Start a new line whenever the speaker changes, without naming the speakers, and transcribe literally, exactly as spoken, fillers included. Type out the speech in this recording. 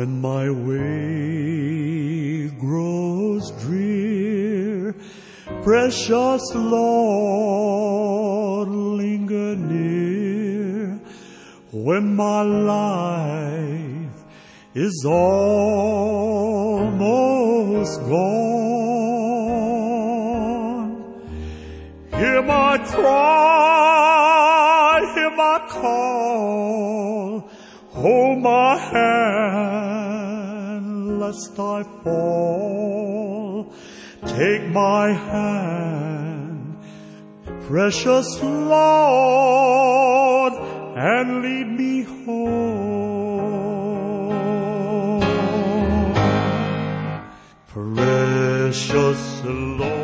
When my way grows drear, precious Lord, linger near. When my life is almost gone, hear my cry, hear my call, hold my hand lest I fall. Take my hand, precious Lord, and lead me home. Precious Lord,